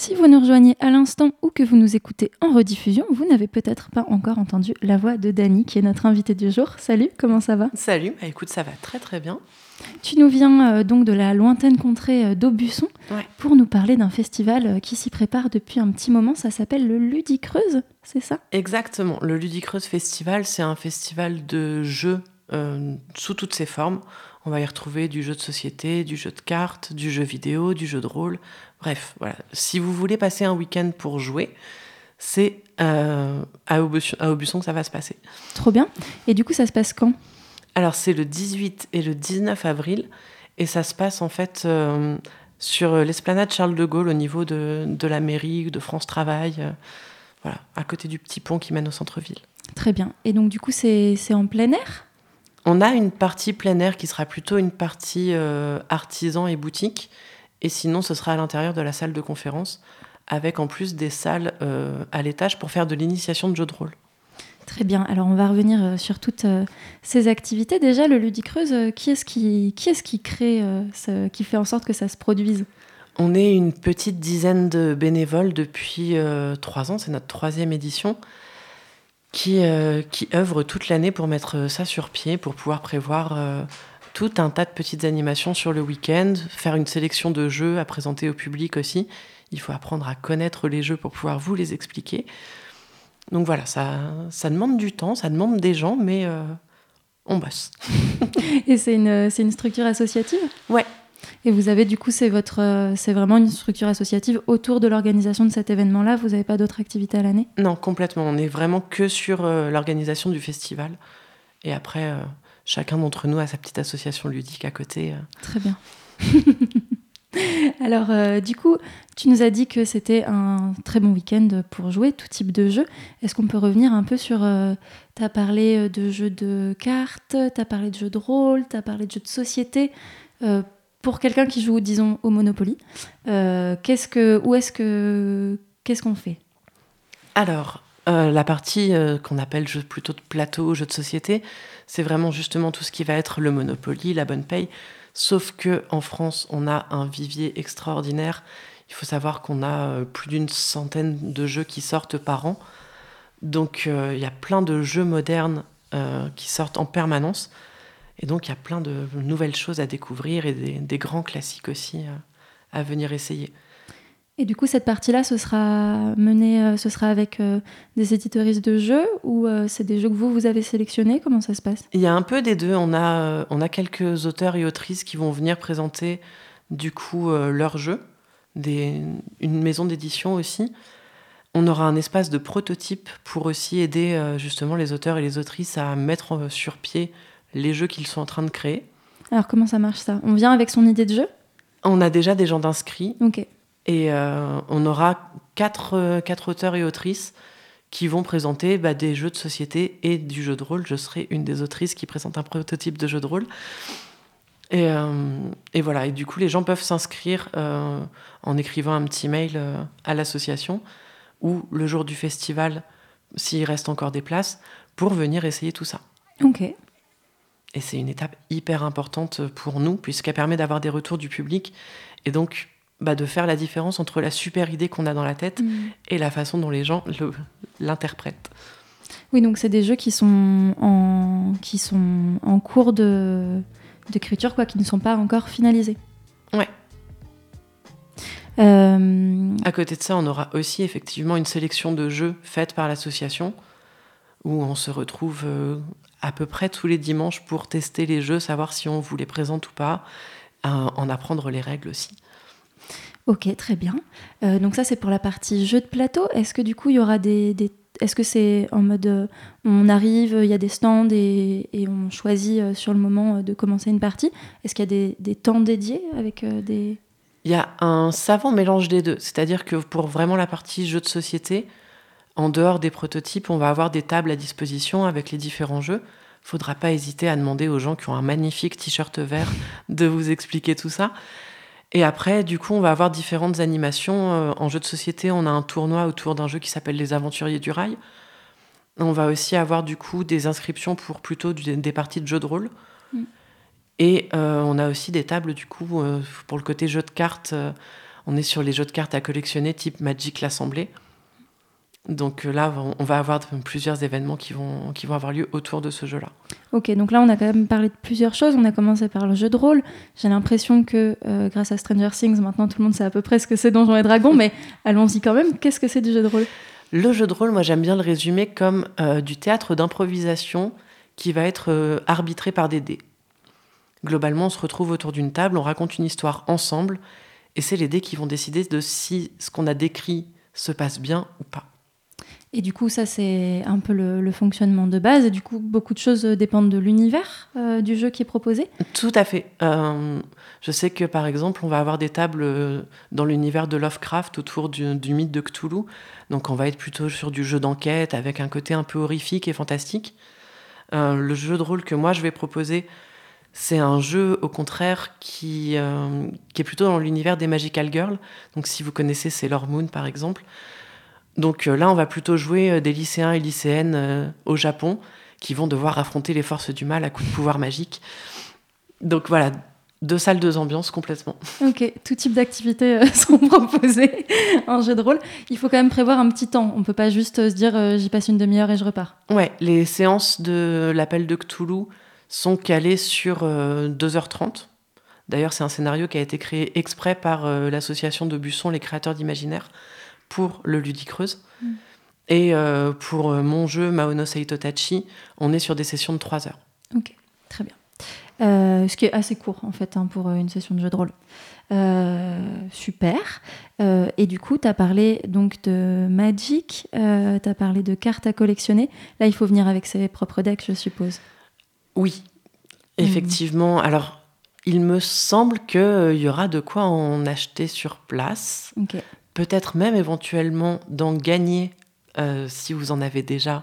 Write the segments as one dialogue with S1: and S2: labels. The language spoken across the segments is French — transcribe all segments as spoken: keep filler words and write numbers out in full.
S1: Si vous nous rejoignez à l'instant ou que vous nous écoutez en rediffusion, vous n'avez peut-être pas encore entendu la voix de Dany, qui est notre invitée du jour. Salut, comment ça va ?
S2: Salut, bah écoute, ça va très très bien.
S1: Tu nous viens euh, donc de la lointaine contrée euh, d'Aubusson
S2: Ouais.
S1: pour nous parler d'un festival euh, qui s'y prépare depuis un petit moment. Ça s'appelle le Ludicreuse, c'est ça ?
S2: Exactement, le Ludicreuse Festival, c'est un festival de jeux euh, sous toutes ses formes. On va y retrouver du jeu de société, du jeu de cartes, du jeu vidéo, du jeu de rôle. Bref, voilà. Si vous voulez passer un week-end pour jouer, c'est euh, à, Aubusson, à Aubusson que ça va se passer.
S1: Trop bien. Et du coup, ça se passe quand ?
S2: Alors, c'est le dix-huit et le dix-neuf avril, et ça se passe en fait euh, sur l'esplanade Charles de Gaulle, au niveau de, de la mairie, de France Travail, euh, voilà, à côté du petit pont qui mène au centre-ville.
S1: Très bien. Et donc, du coup, c'est, c'est en plein air ?
S2: On a une partie plein air qui sera plutôt une partie euh, artisan et boutique, et sinon ce sera à l'intérieur de la salle de conférence, avec en plus des salles euh, à l'étage pour faire de l'initiation de jeux de rôle.
S1: Très bien. Alors, on va revenir euh, sur toutes euh, ces activités. Déjà, le Ludicreuse, euh, qui est-ce qui, qui est-ce qui crée, euh, ce, qui fait en sorte que ça se produise ?
S2: On est une petite dizaine de bénévoles depuis euh, trois ans, c'est notre troisième édition, qui, euh, qui œuvrent toute l'année pour mettre ça sur pied, pour pouvoir prévoir euh, tout un tas de petites animations sur le week-end, faire une sélection de jeux à présenter au public aussi. Il faut apprendre à connaître les jeux pour pouvoir vous les expliquer. Donc voilà, ça, ça demande du temps, ça demande des gens, mais euh, on bosse.
S1: Et c'est une, c'est une structure associative ?
S2: Ouais.
S1: Et vous avez, du coup, c'est, votre, euh, c'est vraiment une structure associative autour de l'organisation de cet événement-là ? Vous n'avez pas d'autres activités à l'année ?
S2: Non, complètement. On est vraiment que sur euh, l'organisation du festival. Et après, euh, chacun d'entre nous a sa petite association ludique à côté. Euh.
S1: Très bien. Alors, euh, du coup, tu nous as dit que c'était un très bon week-end pour jouer tout type de jeu. Est-ce qu'on peut revenir un peu sur... Euh, tu as parlé de jeux de cartes, tu as parlé de jeux de rôle, tu as parlé de jeux de société. Euh, pour quelqu'un qui joue, disons, au Monopoly, euh, qu'est-ce que, où est-ce que, qu'est-ce qu'on fait ?
S2: Alors, euh, la partie euh, qu'on appelle jeu plutôt de plateau, jeu de société, c'est vraiment justement tout ce qui va être le Monopoly, la bonne paye. Sauf qu'en France, on a un vivier extraordinaire. Il faut savoir qu'on a plus d'une centaine de jeux qui sortent par an. Donc, euh, il y a plein de jeux modernes euh, qui sortent en permanence. Et donc, il y a plein de nouvelles choses à découvrir et des, des grands classiques aussi euh, à venir essayer.
S1: Et du coup, cette partie-là, ce sera menée, euh, ce sera avec euh, des éditeuristes de jeux ou euh, c'est des jeux que vous, vous avez sélectionnés ? Comment ça se passe ?
S2: Il y a un peu des deux. On a, euh, on a quelques auteurs et autrices qui vont venir présenter du coup euh, leurs jeux, des, une maison d'édition aussi. On aura un espace de prototype pour aussi aider euh, justement les auteurs et les autrices à mettre euh, sur pied les jeux qu'ils sont en train de créer.
S1: Alors, comment ça marche ça ? On vient avec son idée de jeu ?
S2: On a déjà des gens d'inscrits.
S1: Ok.
S2: Et euh, on aura quatre, euh, quatre auteurs et autrices qui vont présenter bah, des jeux de société et du jeu de rôle. Je serai une des autrices qui présente un prototype de jeu de rôle. Et, euh, et voilà, et du coup, les gens peuvent s'inscrire euh, en écrivant un petit mail euh, à l'association ou le jour du festival, s'il reste encore des places, pour venir essayer tout ça.
S1: Ok.
S2: Et c'est une étape hyper importante pour nous, puisqu'elle permet d'avoir des retours du public et donc bah, de faire la différence entre la super idée qu'on a dans la tête mmh. et la façon dont les gens le, l'interprètent.
S1: Oui, donc c'est des jeux qui sont en, qui sont en cours de, d'écriture, quoi, qui ne sont pas encore finalisés.
S2: Ouais.
S1: Euh...
S2: À côté de ça, on aura aussi effectivement une sélection de jeux faite par l'association, où on se retrouve euh, à peu près tous les dimanches pour tester les jeux, savoir si on vous les présente ou pas, euh, en apprendre les règles aussi.
S1: Ok, très bien. Euh, donc ça, c'est pour la partie jeu de plateau. Est-ce que du coup, il y aura des... des... Est-ce que c'est en mode... Euh, on arrive, il y a des stands et, et on choisit euh, sur le moment euh, de commencer une partie ? Est-ce qu'il y a des, des temps dédiés avec euh, des...
S2: Il y a un savant mélange des deux. C'est-à-dire que pour vraiment la partie jeu de société, en dehors des prototypes, on va avoir des tables à disposition avec les différents jeux. Il ne faudra pas hésiter à demander aux gens qui ont un magnifique t-shirt vert de vous expliquer tout ça. Et après, du coup, on va avoir différentes animations. Euh, en jeu de société, on a un tournoi autour d'un jeu qui s'appelle Les Aventuriers du Rail. On va aussi avoir, du coup, des inscriptions pour plutôt du, des parties de jeux de rôle. Mm. Et euh, on a aussi des tables, du coup, euh, pour le côté jeu de cartes. Euh, on est sur les jeux de cartes à collectionner type Magic l'Assemblée. Donc là, on va avoir plusieurs événements qui vont, qui vont avoir lieu autour de ce jeu-là.
S1: Ok, donc là, on a quand même parlé de plusieurs choses. On a commencé par le jeu de rôle. J'ai l'impression que euh, grâce à Stranger Things, maintenant, tout le monde sait à peu près ce que c'est Donjons et Dragons, mais allons-y quand même. Qu'est-ce que c'est du jeu de rôle ?
S2: Le jeu de rôle, moi, j'aime bien le résumer comme euh, du théâtre d'improvisation qui va être euh, arbitré par des dés. Globalement, on se retrouve autour d'une table, on raconte une histoire ensemble, et c'est les dés qui vont décider de si ce qu'on a décrit se passe bien ou pas.
S1: Et du coup, ça, c'est un peu le, le fonctionnement de base. Et du coup, beaucoup de choses dépendent de l'univers euh, du jeu qui est proposé.
S2: Tout à fait. Euh, je sais que, par exemple, on va avoir des tables euh, dans l'univers de Lovecraft autour du, du mythe de Cthulhu. Donc, on va être plutôt sur du jeu d'enquête avec un côté un peu horrifique et fantastique. Euh, le jeu de rôle que moi, je vais proposer, c'est un jeu, au contraire, qui, euh, qui est plutôt dans l'univers des Magical Girls. Donc, si vous connaissez Sailor Moon, par exemple. Donc euh, là, on va plutôt jouer euh, des lycéens et lycéennes euh, au Japon qui vont devoir affronter les forces du mal à coups de pouvoir magique. Donc voilà, deux salles, deux ambiances complètement.
S1: Ok, tout type d'activités euh, sont proposées en jeu de rôle. Il faut quand même prévoir un petit temps. On ne peut pas juste euh, se dire euh, j'y passe une demi-heure et je repars.
S2: Ouais, les séances de l'appel de Cthulhu sont calées sur euh, deux heures trente. D'ailleurs, c'est un scénario qui a été créé exprès par euh, l'association de Busson, les créateurs d'imaginaire, pour le Ludicreuse. Mm. Et euh, pour mon jeu Maono Seito Tachi, on est sur des sessions de trois heures.
S1: Ok, très bien. Euh, ce qui est assez court, en fait, hein, pour une session de jeu de rôle. Euh, super. Euh, et du coup, tu as parlé donc, de Magic, euh, tu as parlé de cartes à collectionner. Là, il faut venir avec ses propres decks, je suppose.
S2: Oui, effectivement. Mm. Alors, il me semble qu'il euh, y aura de quoi en acheter sur place.
S1: Ok.
S2: Peut-être même éventuellement d'en gagner euh, si vous en avez déjà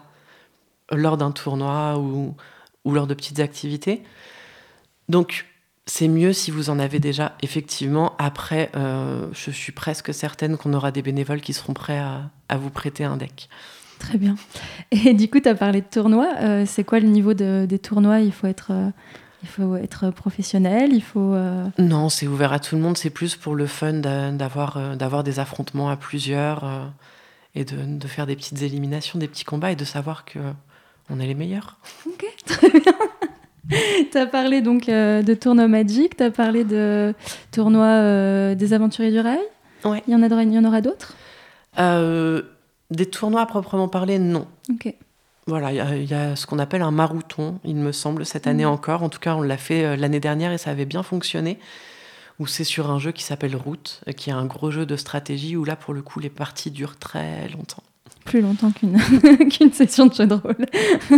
S2: lors d'un tournoi ou, ou lors de petites activités. Donc, c'est mieux si vous en avez déjà, effectivement. Après, euh, je suis presque certaine qu'on aura des bénévoles qui seront prêts à, à vous prêter un deck.
S1: Très bien. Et du coup, tu as parlé de tournois. Euh, c'est quoi le niveau de, des tournois ? Il faut être... Euh... Il faut être professionnel, il faut... Euh...
S2: Non, c'est ouvert à tout le monde. C'est plus pour le fun d'avoir, d'avoir des affrontements à plusieurs euh, et de, de faire des petites éliminations, des petits combats et de savoir qu'on est les meilleurs.
S1: Ok, très bien. Tu as parlé donc euh, de tournois Magic, tu as parlé de tournois euh, des Aventuriers du Rail.
S2: Ouais.
S1: Il y en a, il y en aura d'autres
S2: euh, Des tournois à proprement parler, non.
S1: Ok.
S2: Voilà, il y, y a ce qu'on appelle un marouton, il me semble, cette année mmh. encore. En tout cas, on l'a fait euh, l'année dernière et ça avait bien fonctionné. Où c'est sur un jeu qui s'appelle Route, euh, qui est un gros jeu de stratégie, où là, pour le coup, les parties durent très longtemps.
S1: Plus longtemps qu'une, qu'une session de jeu de rôle.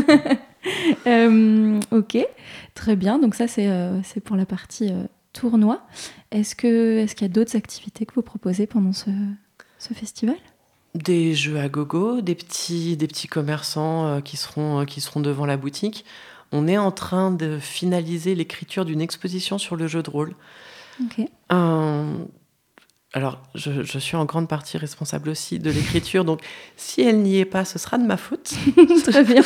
S1: euh, ok, très bien. Donc ça, c'est, euh, c'est pour la partie euh, tournoi. Est-ce, que, est-ce qu'il y a d'autres activités que vous proposez pendant ce, ce festival ?
S2: Des jeux à gogo, des petits, des petits commerçants euh, qui, seront, euh, qui seront devant la boutique. On est en train de finaliser l'écriture d'une exposition sur le jeu de rôle.
S1: Okay.
S2: Euh, alors, je, je suis en grande partie responsable aussi de l'écriture, donc si elle n'y est pas, ce sera de ma faute.
S1: Très bien.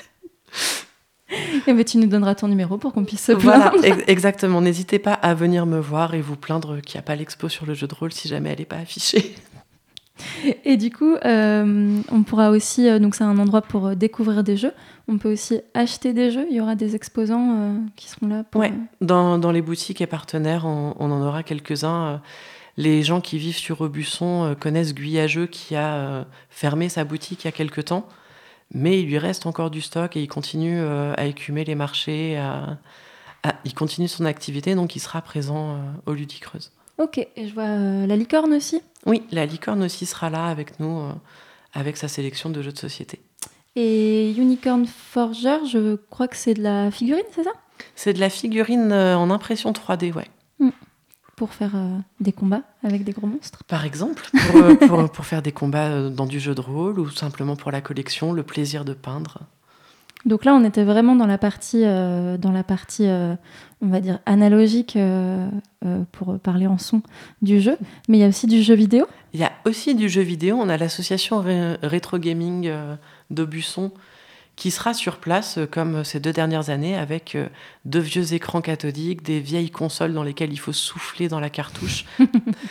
S1: Et bien, tu nous donneras ton numéro pour qu'on puisse se plaindre.
S2: Voilà, ex- exactement. N'hésitez pas à venir me voir et vous plaindre qu'il n'y a pas l'expo sur le jeu de rôle si jamais elle n'est pas affichée.
S1: Et du coup, euh, on pourra aussi, euh, donc c'est un endroit pour euh, découvrir des jeux. On peut aussi acheter des jeux. Il y aura des exposants euh, qui seront là. Pour,
S2: ouais,
S1: euh...
S2: dans, dans les boutiques et partenaires, on, on en aura quelques-uns. Euh, les gens qui vivent sur Aubusson euh, connaissent Guyageux qui a euh, fermé sa boutique il y a quelques temps, mais il lui reste encore du stock et il continue euh, à écumer les marchés. À, à, il continue son activité, donc il sera présent euh, au Ludicreuse.
S1: Ok, et je vois euh, la licorne aussi.
S2: Oui, la licorne aussi sera là avec nous, euh, avec sa sélection de jeux de société.
S1: Et Unicorn Forger, je crois que c'est de la figurine, c'est ça ?
S2: C'est de la figurine euh, en impression trois D, ouais.
S1: Mmh. Pour faire euh, des combats avec des gros monstres ?
S2: Par exemple, pour, euh, pour, pour faire des combats euh, dans du jeu de rôle ou simplement pour la collection, le plaisir de peindre.
S1: Donc là, on était vraiment dans la partie, euh, dans la partie euh, on va dire, analogique, euh, euh, pour parler en son, du jeu. Mais il y a aussi du jeu vidéo ?
S2: Il y a aussi du jeu vidéo. On a l'association Ré- Rétro Gaming euh, d'Aubusson qui sera sur place, euh, comme ces deux dernières années, avec euh, de vieux écrans cathodiques, des vieilles consoles dans lesquelles il faut souffler dans la cartouche.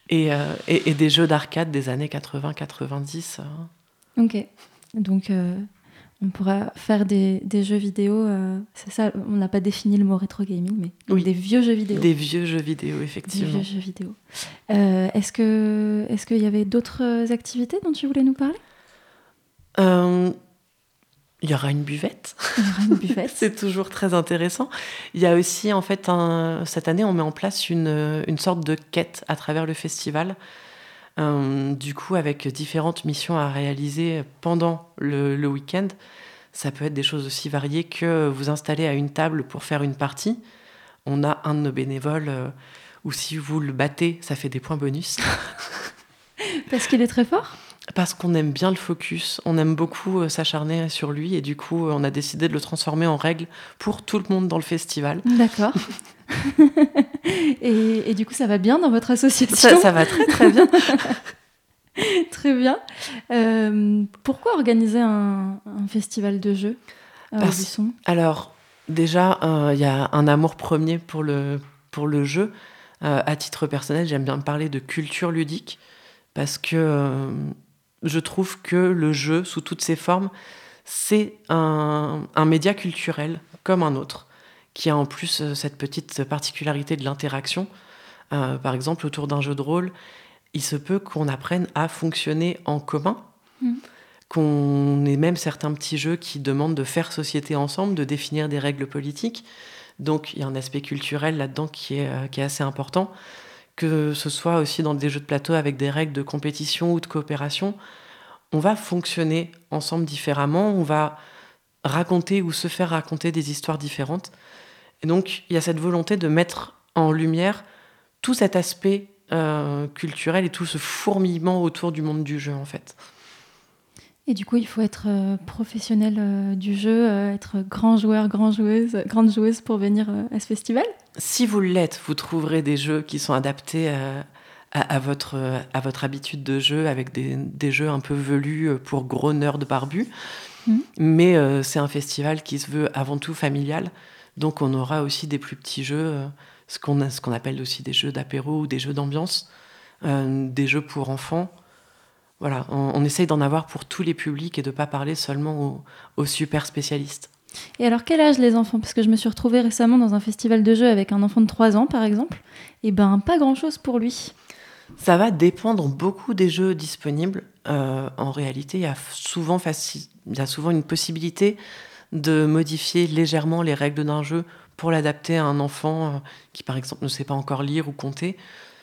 S2: Et, euh, et, et des jeux d'arcade des années quatre-vingts quatre-vingt-dix. Euh.
S1: Ok. Donc, euh, on pourra faire des, des jeux vidéo. Euh, c'est ça, on n'a pas défini le mot rétro gaming, mais
S2: Oui.
S1: des vieux jeux vidéo.
S2: Des vieux jeux vidéo, effectivement.
S1: Des vieux jeux vidéo. Euh, est-ce que, est-ce qu'il y avait d'autres activités dont tu voulais nous parler ?
S2: Euh, Il y aura une buvette.
S1: Il y aura une buvette.
S2: C'est toujours très intéressant. Il y a aussi, en fait, un... cette année, on met en place une, une sorte de quête à travers le festival. Euh, du coup, avec différentes missions à réaliser pendant le, le week-end. Ça peut être des choses aussi variées que vous installer à une table pour faire une partie. On a un de nos bénévoles, euh, ou si vous le battez, ça fait des points bonus.
S1: Parce qu'il est très fort ?
S2: Parce qu'on aime bien le focus, on aime beaucoup euh, s'acharner sur lui, et du coup, euh, on a décidé de le transformer en règle pour tout le monde dans le festival.
S1: D'accord. et, et du coup, ça va bien dans votre association ?
S2: Ça, ça va très très bien.
S1: Très bien. Euh, pourquoi organiser un, un festival de jeux à
S2: Parce-
S1: Aubusson ?
S2: Alors, déjà, il euh, y a un amour premier pour le, pour le jeu. Euh, à titre personnel, j'aime bien parler de culture ludique, parce que euh, je trouve que le jeu, sous toutes ses formes, c'est un, un média culturel comme un autre, qui a en plus euh, cette petite particularité de l'interaction. Euh, par exemple, autour d'un jeu de rôle, il se peut qu'on apprenne à fonctionner en commun,
S1: Mmh.
S2: qu'on ait même certains petits jeux qui demandent de faire société ensemble, de définir des règles politiques. Donc il y a un aspect culturel là-dedans qui est, euh, qui est assez important. Que ce soit aussi dans des jeux de plateau avec des règles de compétition ou de coopération, on va fonctionner ensemble différemment, on va raconter ou se faire raconter des histoires différentes. Et donc, il y a cette volonté de mettre en lumière tout cet aspect euh, culturel et tout ce fourmillement autour du monde du jeu, en fait.
S1: Et du coup, il faut être euh, professionnel euh, du jeu, euh, être grand joueur, grand joueuse, grande joueuse pour venir euh, à ce festival ?
S2: Si vous l'êtes, vous trouverez des jeux qui sont adaptés à, à, à, votre, à votre habitude de jeu, avec des, des jeux un peu velus pour gros nerds barbus. Mmh. Mais euh, c'est un festival qui se veut avant tout familial. Donc on aura aussi des plus petits jeux, euh, ce, qu'on a, ce qu'on appelle aussi des jeux d'apéro ou des jeux d'ambiance, euh, des jeux pour enfants. Voilà, on, on essaye d'en avoir pour tous les publics et de ne pas parler seulement aux, aux super spécialistes.
S1: Et alors, quel âge les enfants ? Parce que je me suis retrouvée récemment dans un festival de jeux avec un enfant de trois ans, par exemple. Et ben, pas grand-chose pour lui.
S2: Ça va dépendre beaucoup des jeux disponibles. Euh, en réalité, il y a souvent faci- il y a souvent une possibilité de modifier légèrement les règles d'un jeu pour l'adapter à un enfant euh, qui, par exemple, ne sait pas encore lire ou compter.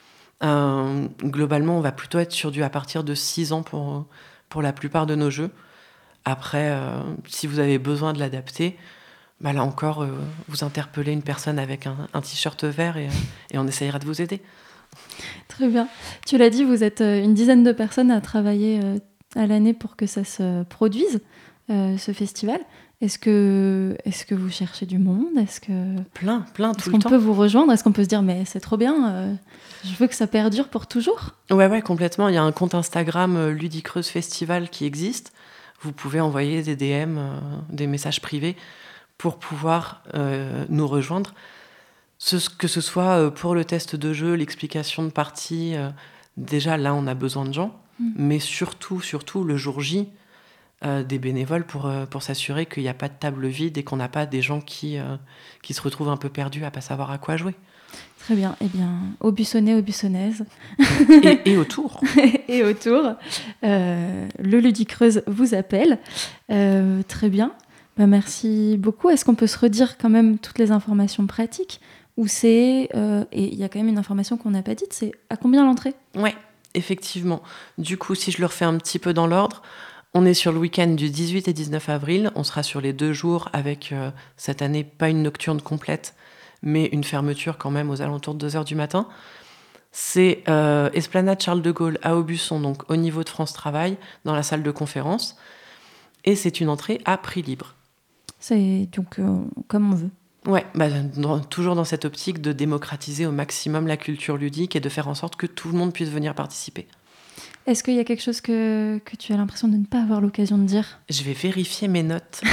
S2: Euh, globalement, on va plutôt être sur du à partir de six ans pour, pour la plupart de nos jeux. Après, euh, si vous avez besoin de l'adapter, bah là encore, euh, vous interpellez une personne avec un, un t-shirt vert et, et on essayera de vous aider.
S1: Très bien. Tu l'as dit, vous êtes une dizaine de personnes à travailler euh, à l'année pour que ça se produise, euh, ce festival. Est-ce que, est-ce que vous cherchez du monde ? Est-ce que...
S2: Plein, plein, tout
S1: Est-ce
S2: le
S1: qu'on
S2: temps.
S1: peut vous rejoindre ? Est-ce qu'on peut se dire, mais c'est trop bien, euh, je veux que ça perdure pour toujours ?
S2: Ouais, ouais, complètement. Il y a un compte Instagram euh, Ludicreuse Festival qui existe. Vous pouvez envoyer des D M, euh, des messages privés pour pouvoir euh, nous rejoindre. Ce, que ce soit euh, pour le test de jeu, l'explication de partie, euh, déjà là on a besoin de gens, mmh. mais surtout, surtout le jour J, euh, des bénévoles pour, euh, pour s'assurer qu'il n'y a pas de table vide et qu'on n'a pas des gens qui, euh, qui se retrouvent un peu perdus à ne pas savoir à quoi jouer.
S1: Très bien. Eh bien, Aubusonnais, Aubusonnaises.
S2: Et, et autour.
S1: et autour. Euh, le Ludicreuse vous appelle. Euh, très bien. Bah, merci beaucoup. Est-ce qu'on peut se redire quand même toutes les informations pratiques ? Ou c'est... Euh, et il y a quand même une information qu'on n'a pas dite, c'est à combien l'entrée ?
S2: Ouais, effectivement. Du coup, si je le refais un petit peu dans l'ordre, on est sur le week-end du dix-huit et dix-neuf avril. On sera sur les deux jours avec, euh, cette année, pas une nocturne complète, mais une fermeture quand même aux alentours de deux heures du matin. C'est euh, Esplanade Charles de Gaulle à Aubusson, donc au niveau de France Travail, dans la salle de conférence. Et c'est une entrée à prix libre.
S1: C'est donc euh, comme on veut.
S2: Ouais, bah, dans, toujours dans cette optique de démocratiser au maximum la culture ludique et de faire en sorte que tout le monde puisse venir participer.
S1: Est-ce qu'il y a quelque chose que, que tu as l'impression de ne pas avoir l'occasion de dire ?
S2: Je vais vérifier mes notes.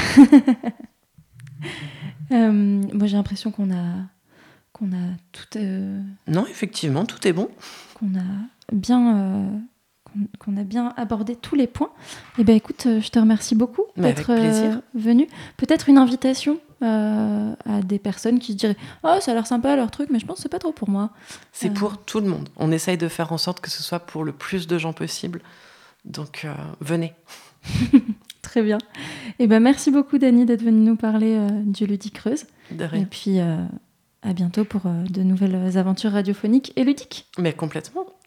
S1: euh, moi, j'ai l'impression qu'on a, qu'on a tout... Euh...
S2: Non, effectivement, tout est bon.
S1: Qu'on a bien, euh, qu'on, qu'on a bien abordé tous les points. Et ben écoute, euh, je te remercie beaucoup
S2: Mais
S1: d'être
S2: avec plaisir.
S1: euh, venue. Peut-être une invitation euh, à des personnes qui se diraient « Oh, ça a l'air sympa leur truc, mais je pense que c'est pas trop pour moi. »
S2: C'est
S1: Euh.
S2: pour tout le monde. On essaye de faire en sorte que ce soit pour le plus de gens possible. Donc, euh, venez.
S1: Très bien. Et ben merci beaucoup, Dany, d'être venue nous parler euh, du Ludicreuse.
S2: De rien.
S1: Et puis, euh, à bientôt pour euh, de nouvelles aventures radiophoniques et ludiques.
S2: Mais complètement.